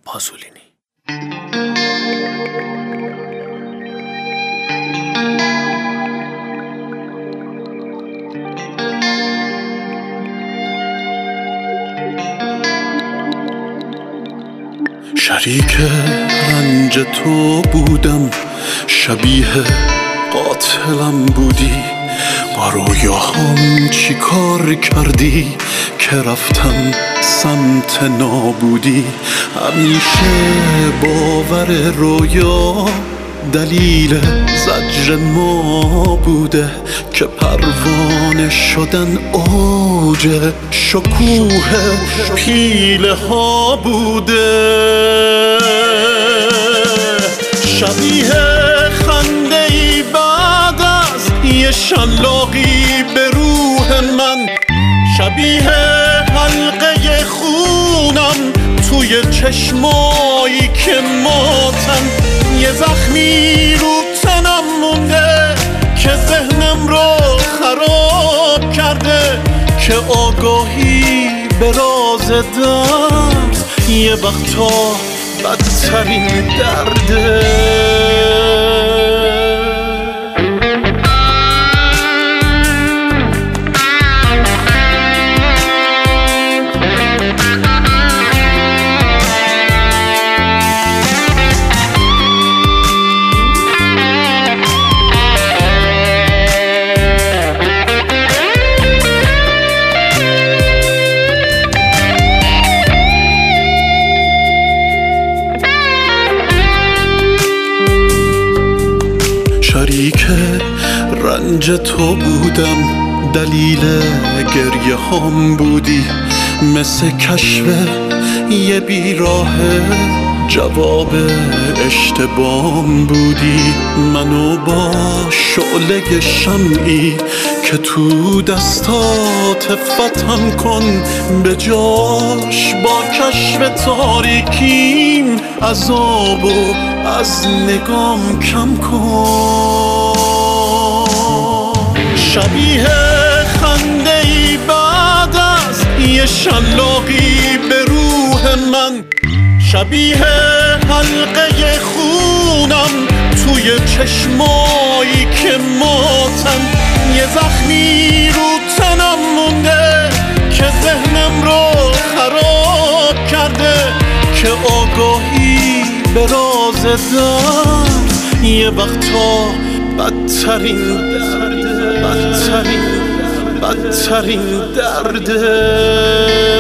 پازولینی. شریک رنج تو بودم، شبیه قاتلم بودی. با رویاهام چی کار کردی که رفتم سمت نابودی؟ همیشه باور رویا دلیل زجر ما بوده که پروانه شدن اوج شکوه پیله ها بوده. شبیه خنده ای بعد از یه شلاقی به روح من، شبیه حلقه خونم توی چشمایی که ماتن. یه زخمی رو تنم مونده که ذهنم رو خراب کرده، که آگاهی به راز درد یه وقتا بدترین درده. شریک رنج تو بودم، دلیل گریه هم بودی. مثل کشف یه بیراه جواب اشتباهم بودی. منو با شعله شمعی که تو دستات فتحم کن، به جاش با کشف تاریکیم عذابو از نگام کم کن. شبیه خنده ای بعد از یه شلاقی به روح من، شبیه حلقه خونم توی چشمایی که ماتن. یه زخمی رو تنم مونده که ذهنم رو خراب کرده، که آگاهی به راز درد یه وقتا بدترین درده، بدترین درده.